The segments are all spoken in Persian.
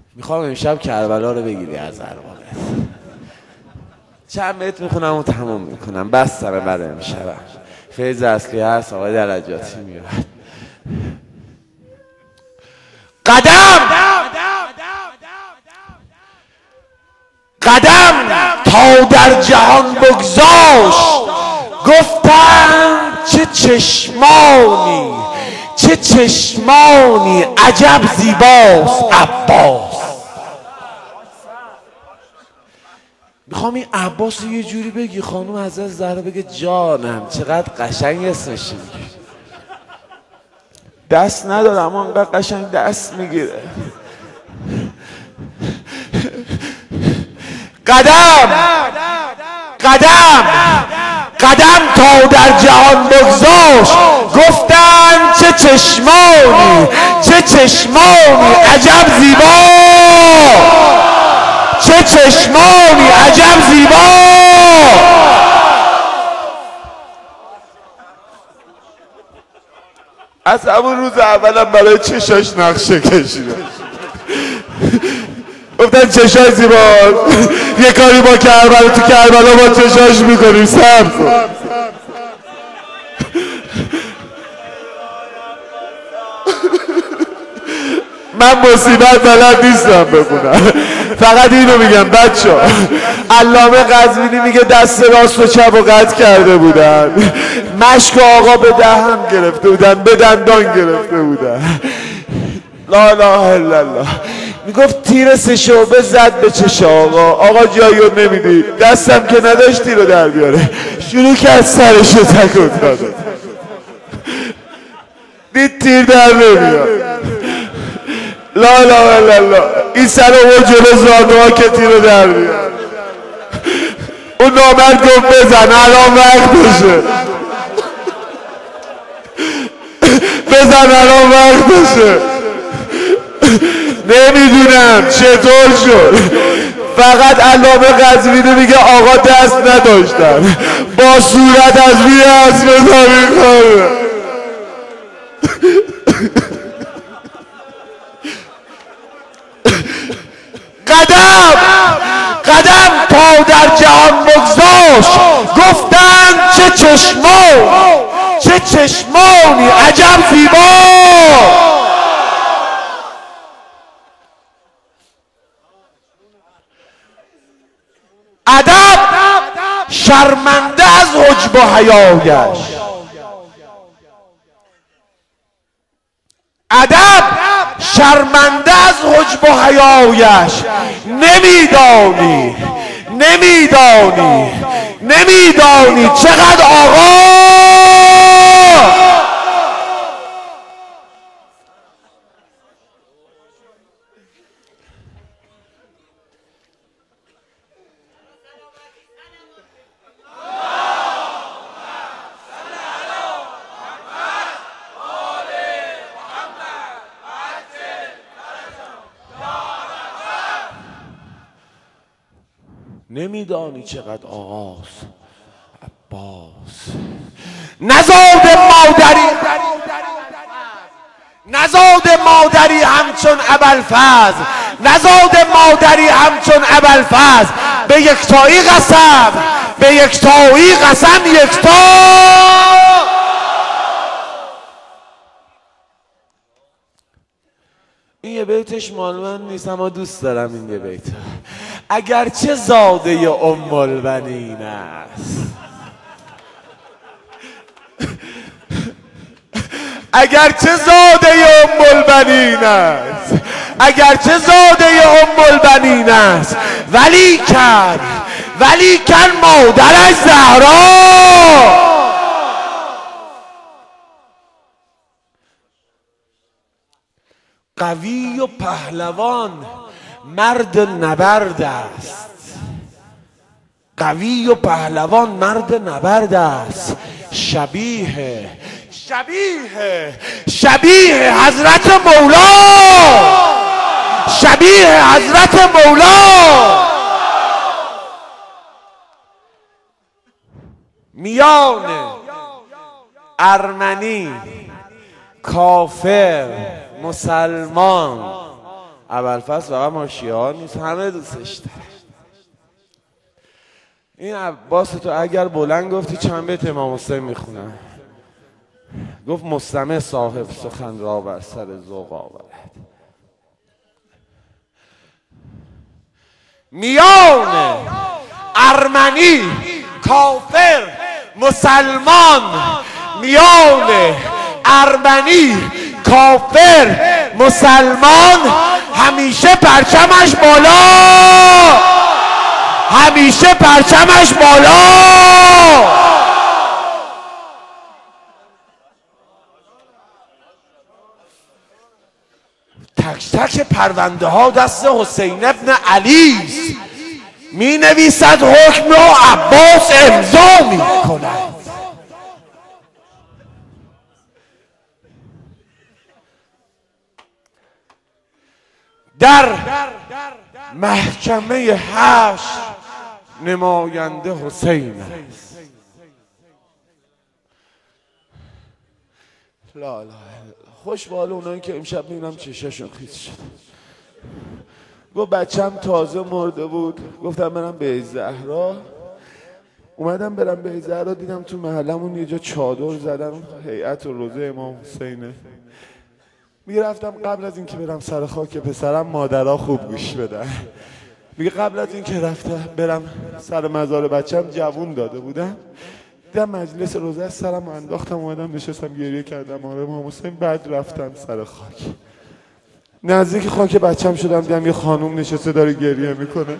میخوام امشب کربلا رو بگیری از ارواحت. چند بیت میخونم و تمام میکنم. بس سره برای امشبم. فیض اصلی هست آقای درجاتی میاد. قدم تا در جهان بگذاشت، گفتم چه چشمانی عجب زیباست عباس. میخوام این عباس رو یه جوری بگی خانم حضرت زهرا بگه جانم چقدر قشنگ اسمش میگی. دست نداره اما انقدر قشنگ دست میگیره. قدم تا در جهان بگذاشت، گفتن چه چشمانی عجب زیبا، چه چشمانی عجب زیبا. از همون روز اولم برای چشاش نقشه کشیدم. گفتن چشاش زیباست، یه کاری با کربلا تو کربلا با چشاش میکنیم. صبر کن. من مصیبت بلد نیستم بخونم، فقط اینو میگم بچه. علامه قزوینی میگه دست راست و چپ و قطع کرده بودن، مشک آقا به دهن گرفته بودن، به دندان گرفته بودن. لا اله الا الله. میگفت تیر 3 شعبه زد به چش آقا جایو نمیدی، دستم که نداشت تیر رو در بیاره، شروع کرد سرشو تک و داده، دید تیر در نمیاد. لا اله الا الله. این سر و جلو زانوها که تیر رو در بیاد. اون نامرد گفت بزن الان وقتشه، بزن الان وقتشه. نمیدونم چطور شد، فقط علامه قزوینی میگه آقا دست نداشتم، با صورت از روی اسب زمین خواهد. قدم تا در جهان بگذاشت، گفتن چه چشمانی عجب زیبا. ادب شرمنده از حجب و حیایش، ادب شرمنده از حجب و حیایش. نمیدانی چقدر آقا. نمیدانی چقدر آقاست عباس. نزاد مادری همچون ابوالفضل، به یکتایی قسم یکتا. این یه بیتش مال من نیست اما دوست دارم این یه بیت. اگرچه زاده ام البنین است، اگرچه زاده ام البنین است، ولیکن مادرش زهرا. قوی و پهلوان مرد نبرد است، شبیه حضرت مولا. میان ارمنی، کافر، مسلمان، ابوالفضل فقط ماشیار نیست، همه دوستش دارن. این عباس تو اگر بلند گفتی چند بیت امام حسین میخونم. گفت مستمع صاحب سخن را بر سر ذوق آورد. میان ارمنی کافر مسلمان، میان ارمنی کافر مسلمان، همیشه پرچمش بالا، همیشه پرچمش بالا. تک تک پرونده ها دست حسین ابن علی است. می نویسد حکم را عباس امضا می کند. در محکمه حشر نماینده حسین است. لا لا خوش به حال اونایی که امشب میبینم چشاشون خیس شد. گفت بچم تازه مرده بود، گفتم برم به زهرا. اومدم برم به زهرا، دیدم تو محلمون یه جا چادر زدن هیئت و روزه امام حسینه. میگه رفتم قبل از اینکه برم سر خاک پسرم مادرها خوب گوش بدن. میگه قبل از اینکه رفتم برم سر مزار بچم جوون داده بودم، دیدم مجلس روزه سرم انداختم، اومدم نشستم گریه کردم آره امام حسین. بعد رفتم سر خاک، نزدیک خاک بچم شدم، دیدم یه خانوم نشسته داره گریه میکنه.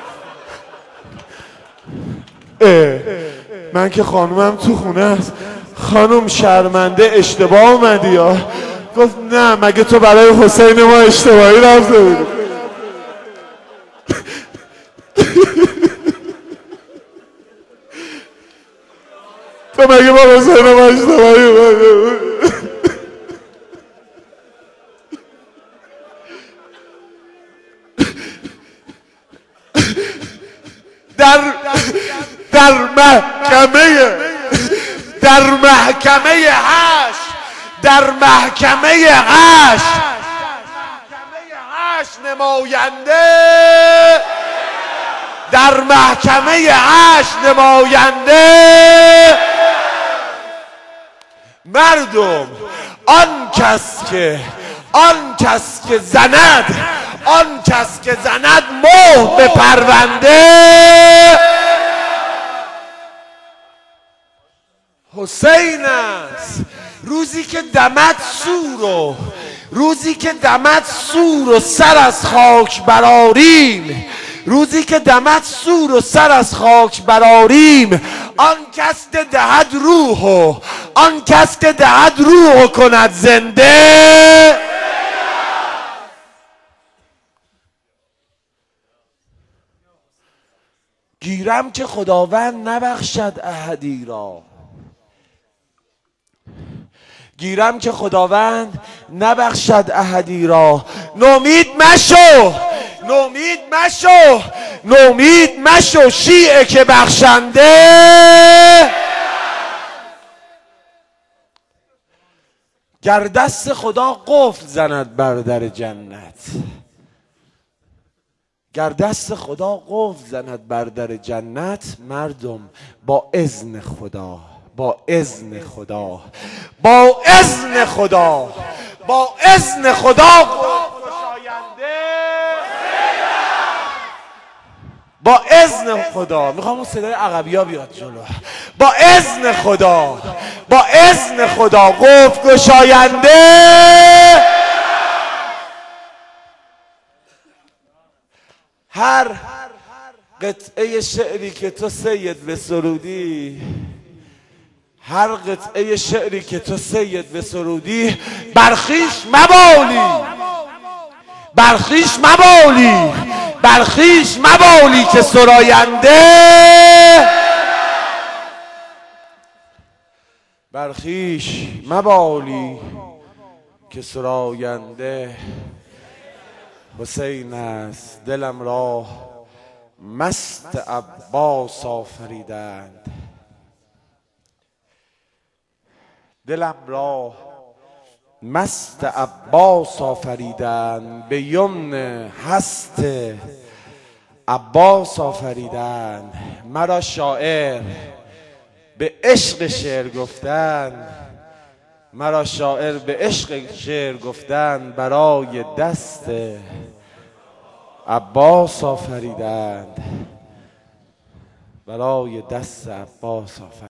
من که خانومم تو خونه است. خانوم شرمنده اشتباه اومدی یا؟ گفت نه مگه تو برای حسین ما اشتباهی رفته بودی؟ تو مگه با حسین ما اشتباهی اومدی؟ در محکمه حشر نماینده، در محکمه حشر نماینده مردم، آن کس که زند مهر به پرونده حسین است. روزی که دمت سور و سر از خاک براریم، روزی که دمت سور و سر از خاک براریم، آن کس که دهد روح و کند زنده. گیرم که خداوند نبخشد احدی را، گیرم که خداوند نبخشد احدی را. نومید مشو شیعه که بخشنده. گر دست خدا قفل زند بر در جنت، گر دست خدا قفل زند بر در جنت، مردم با اذن خدا با اذن خدا میخوام اون صدای عقبیا بیاد جلو. با اذن خدا قفل گشاینده. هر قطعه شعری که تو سید بسرودی، برخیش مبالی که سراینده، برخیش مبالی که سراینده حسین است. دلم را مست عباس آفریدند، دلم را مست عباس آفریدند، به یمن هست عباس آفریدند. مرا شاعر به عشق شعر گفتند، مرا شاعر به عشق شعر گفتند، برای دست عباس آفریدند، برای دست عباس آفریدند.